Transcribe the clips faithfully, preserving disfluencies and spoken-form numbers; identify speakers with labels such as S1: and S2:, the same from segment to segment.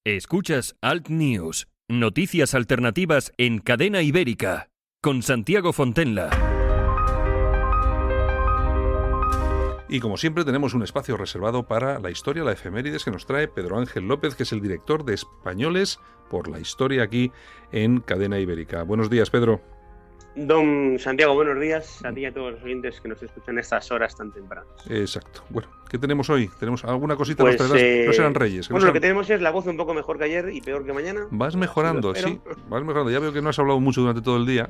S1: Escuchas Alt News, noticias alternativas en Cadena Ibérica, con Santiago Fontenla.
S2: Y como siempre tenemos un espacio reservado para la historia, la efemérides que nos trae Pedro Ángel López, que es el director de Españoles por la Historia aquí en Cadena Ibérica. Buenos días, Pedro.
S3: Don Santiago, buenos días a ti y a todos los oyentes que nos escuchan a estas horas tan tempranas.
S2: Exacto. Bueno, ¿qué tenemos hoy? ¿Tenemos alguna cosita?
S3: Pues,
S2: nos
S3: eh,
S2: no serán reyes.
S3: Bueno,
S2: no serán...
S3: lo que tenemos es la voz un poco mejor que ayer y peor que mañana.
S2: Vas mejorando, sí, vas mejorando. Ya veo que no has hablado mucho durante todo el día.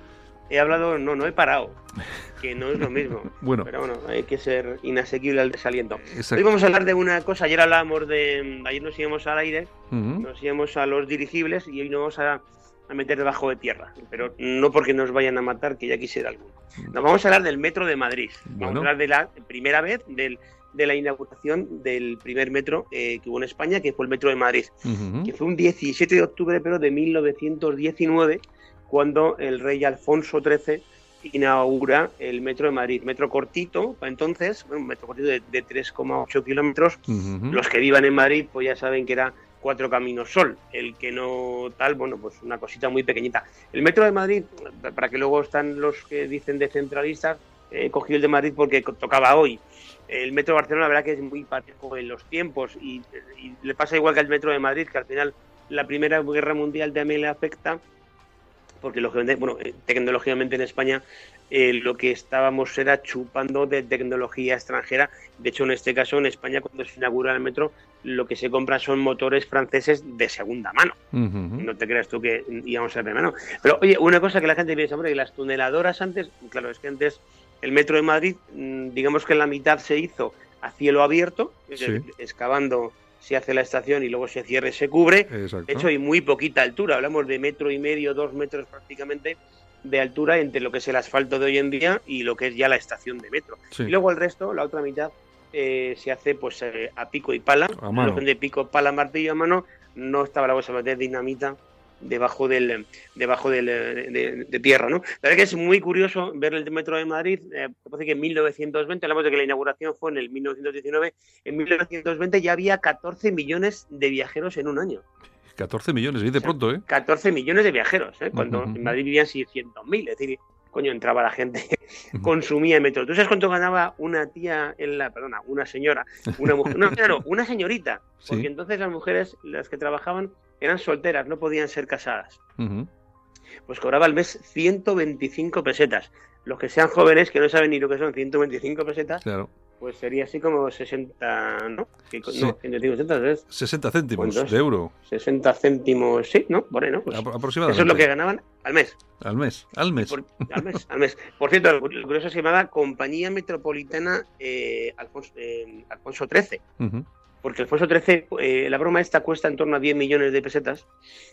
S3: He hablado, no, no he parado, que no es lo mismo.
S2: Bueno.
S3: Pero bueno, hay que ser inasequible al desaliento.
S2: Exacto.
S3: Hoy vamos a hablar de una cosa. Ayer hablábamos de... Ayer nos íbamos al aire,
S2: Uh-huh.
S3: nos íbamos a los dirigibles y hoy nos vamos a, a meter debajo de tierra. Pero no porque nos vayan a matar, que ya quisiera alguno. Nos vamos a hablar del Metro de Madrid. Vamos
S2: Bueno.
S3: a hablar de la primera vez del, de la inauguración del primer metro eh, que hubo en España, que fue el Metro de Madrid.
S2: Uh-huh.
S3: Que fue un diecisiete de octubre, pero de mil novecientos diecinueve, cuando el rey Alfonso trece inaugura el Metro de Madrid. Metro cortito, para entonces, bueno, un metro cortito de, de tres coma ocho kilómetros.
S2: Uh-huh.
S3: Los que vivan en Madrid, pues ya saben que era cuatro caminos sol. El que no tal, bueno, pues una cosita muy pequeñita. El Metro de Madrid, para que luego están los que dicen de centralistas, he cogido el de Madrid porque tocaba hoy. El Metro de Barcelona, la verdad que es muy parejo en los tiempos y, y le pasa igual que al Metro de Madrid, que al final la Primera Guerra Mundial también le afecta, porque lógicamente, bueno, tecnológicamente en España eh, lo que estábamos era chupando de tecnología extranjera. De hecho, en este caso, en España, cuando se inaugura el metro, lo que se compra son motores franceses de segunda mano.
S2: Uh-huh.
S3: No te creas tú que íbamos a ser de mano. Pero, oye, una cosa que la gente piensa, hombre, que las tuneladoras antes, claro, es que antes el Metro de Madrid, digamos que en la mitad se hizo a cielo abierto,
S2: Sí.
S3: excavando, se hace la estación y luego se cierra y se cubre.
S2: Exacto.
S3: De hecho, hay muy poquita altura, hablamos de metro y medio, dos metros prácticamente de altura entre lo que es el asfalto de hoy en día y lo que es ya la estación de metro.
S2: Sí.
S3: Y luego el resto, la otra mitad, eh, se hace pues eh, a pico y pala,
S2: A mano.
S3: de pico, pala, martillo a mano. No estaba la cosa de dinamita debajo del debajo del, de, de tierra, ¿no? La verdad que es muy curioso ver el Metro de Madrid. Eh, parece que en mil novecientos veinte, hablamos de que la inauguración fue en el mil novecientos diecinueve, en mil novecientos veinte ya había catorce millones de viajeros en un año.
S2: catorce millones, dice pronto, ¿eh?
S3: catorce millones de viajeros, ¿eh? Cuando
S2: Uh-huh.
S3: en Madrid vivían seiscientos mil, es decir, coño, entraba la gente, consumía el metro. ¿Tú sabes cuánto ganaba una tía en la, perdona, una señora, una mujer, no, claro, una señorita, porque
S2: Sí.
S3: entonces las mujeres, las que trabajaban, eran solteras, no podían ser casadas.
S2: Uh-huh.
S3: Pues cobraba al mes ciento veinticinco pesetas. Los que sean jóvenes, que no saben ni lo que son ciento veinticinco pesetas,
S2: Claro.
S3: pues sería así como sesenta, ¿no? Que,
S2: Sí.
S3: No, ciento veinticinco pesetas es
S2: sesenta céntimos
S3: ¿Cuántos?
S2: de euro.
S3: sesenta céntimos, sí, ¿no? Por ahí, ¿no? Pues
S2: Apro- aproximadamente.
S3: eso es lo que ganaban al mes.
S2: Al mes, al mes.
S3: Por, al mes, al mes. Por cierto, lo curioso es que se llamaba Compañía Metropolitana eh, Alfonso, eh, Alfonso trece,
S2: Uh-huh.
S3: porque Alfonso trece, eh, la broma esta cuesta en torno a diez millones de pesetas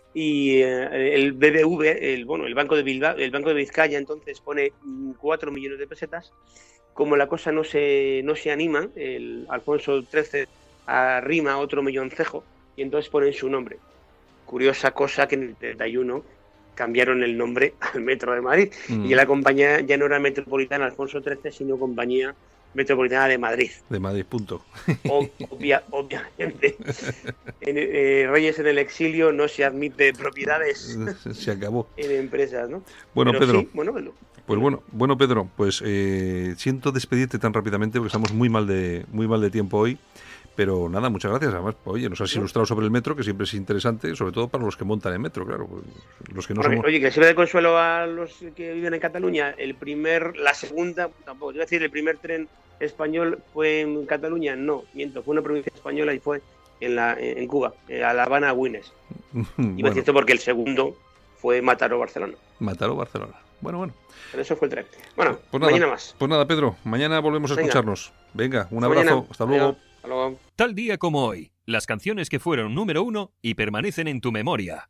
S3: y eh, el B B V, el, bueno, el Banco de Bilbao, el Banco de Vizcaya entonces pone cuatro millones de pesetas. Como la cosa no se, no se anima, el Alfonso trece arrima otro milloncejo y entonces ponen su nombre. Curiosa cosa que en el treinta y uno cambiaron el nombre al Metro de Madrid.
S2: Uh-huh.
S3: Y ya la compañía ya no era Metropolitana Alfonso trece, sino Compañía Metropolitana de Madrid.
S2: De Madrid, punto.
S3: O- obvia- obviamente, en, eh, Reyes en el exilio no se admite propiedades
S2: Se acabó.
S3: en empresas, ¿no?
S2: Bueno,
S3: Pero
S2: Pedro.
S3: sí, bueno, bueno,
S2: Pues bueno, bueno Pedro, pues eh, siento despedirte tan rápidamente porque estamos muy mal de muy mal de tiempo hoy, pero nada, muchas gracias. Además, oye, nos has ilustrado sobre el metro, que siempre es interesante, sobre todo para los que montan en metro, claro, pues, los que no
S3: Bueno,
S2: somos.
S3: oye, que sirve de consuelo a los que viven en Cataluña. El primer, la segunda, tampoco, te iba a decir, el primer tren español fue en Cataluña, no, miento, fue una provincia española y fue en la en Cuba, eh, a La Habana, Güines. Iba a
S2: Bueno,
S3: decir esto porque el segundo fue Mataró, Barcelona.
S2: Mataró, Barcelona. Bueno, bueno.
S3: Pero eso fue el tren. Bueno,
S2: Pues nada,
S3: mañana más.
S2: Pues nada, Pedro, mañana volvemos a
S3: Venga.
S2: escucharnos. Venga, un
S3: Hasta
S2: abrazo,
S3: mañana.
S2: hasta luego.
S3: Adiós. Hasta luego.
S1: Tal día como hoy, las canciones que fueron número uno y permanecen en tu memoria.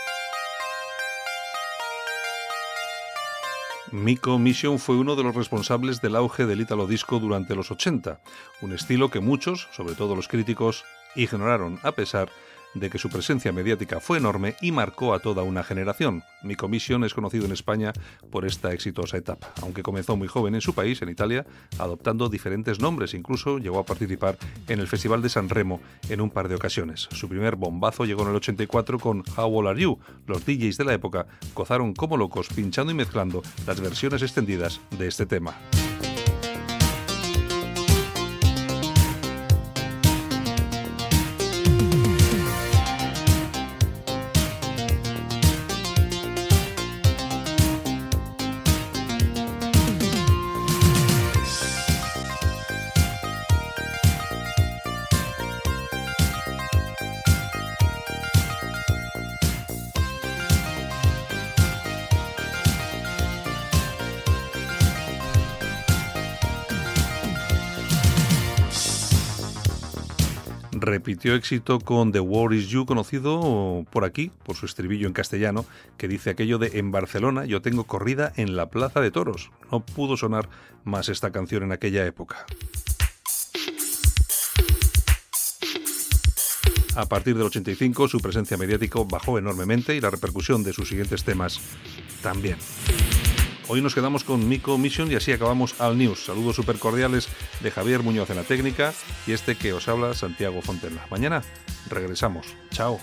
S2: Miko Mission fue uno de los responsables del auge del ítalo disco durante los ochenta, un estilo que muchos, sobre todo los críticos, ignoraron a pesar de que su presencia mediática fue enorme y marcó a toda una generación. Miko Mission es conocido en España por esta exitosa etapa, aunque comenzó muy joven en su país, en Italia, adoptando diferentes nombres. Incluso llegó a participar en el Festival de San Remo en un par de ocasiones. Su primer bombazo llegó en el ochenta y cuatro con How Old Are You. Los D Js de la época gozaron como locos pinchando y mezclando las versiones extendidas de este tema. Repitió éxito con The War Is You, conocido por aquí, por su estribillo en castellano, que dice aquello de en Barcelona yo tengo corrida en la Plaza de Toros. No pudo sonar más esta canción en aquella época. A partir del ochenta y cinco su presencia mediática bajó enormemente y la repercusión de sus siguientes temas también. Hoy nos quedamos con Miko Mission y así acabamos Al News. Saludos súper cordiales de Javier Muñoz en la técnica y este que os habla, Santiago Fontella. Mañana regresamos. Chao.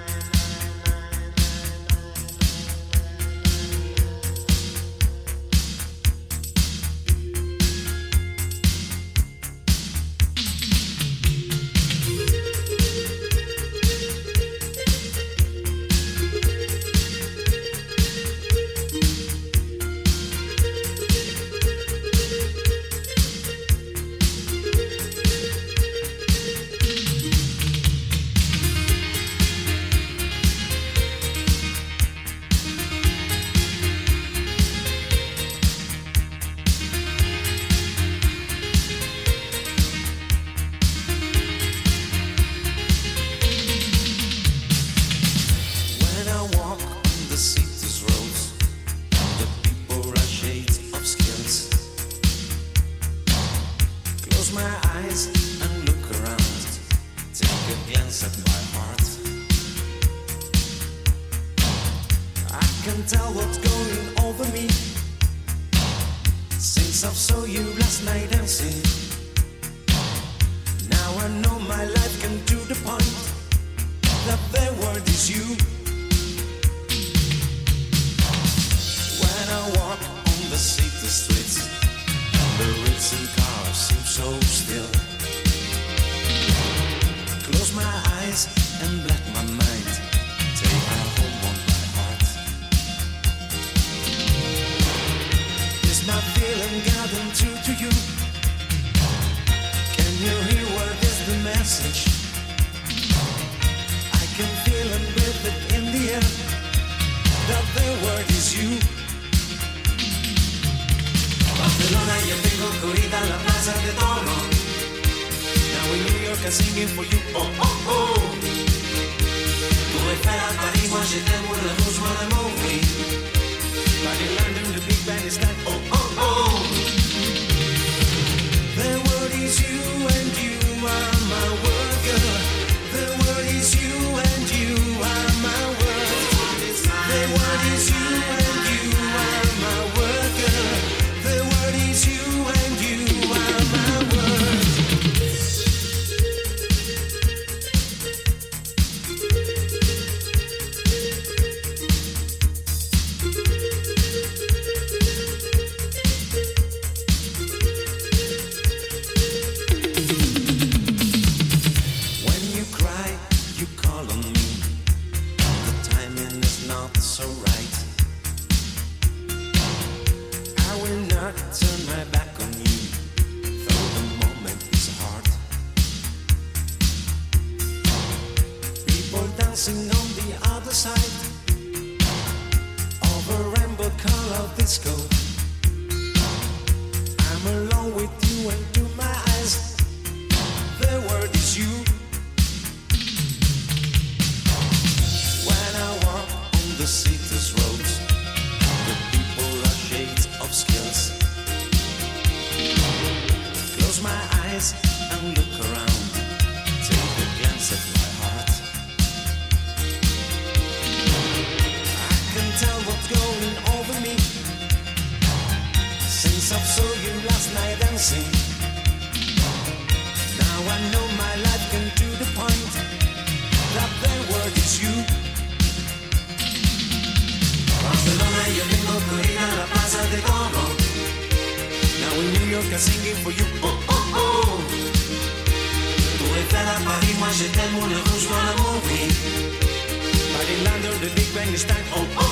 S4: Tell what's going over me since I saw you last night dancing. Now I know my life came to the point that the word is you. When I walk on the city streets, the roads and cars seem so still. Close my eyes and black my mind. Take my home on my heart. My feeling gotten through to you. Can you hear what is the message? I can feel and breathe it in the air, that the word is you. Barcelona, yo tengo corrida en la Plaza de Toros. Now in New York I'm singing for you. Oh, oh, oh. Tu espera Paris, moi je t'aime pour la douce, moi l'amour, oui. But in London the big band is like oh oh oh. The word is you and you are my word, girl. The word is you and you are my word. The word is you and you are my word, girl. The word is you and you are my word. Dancing on the other side of a rainbow color disco. I'm alone with you and to my eyes the word is you. When I walk on the city's roads, the people are shades of skills. Close my eyes and look around, take a glance at my heart. Africa singing for you. Oh, oh, oh. Tour Eiffel à Paris, moi j'ai tellement le rouge dans la movie. Paris Land, the Big Bang is time. Oh, oh.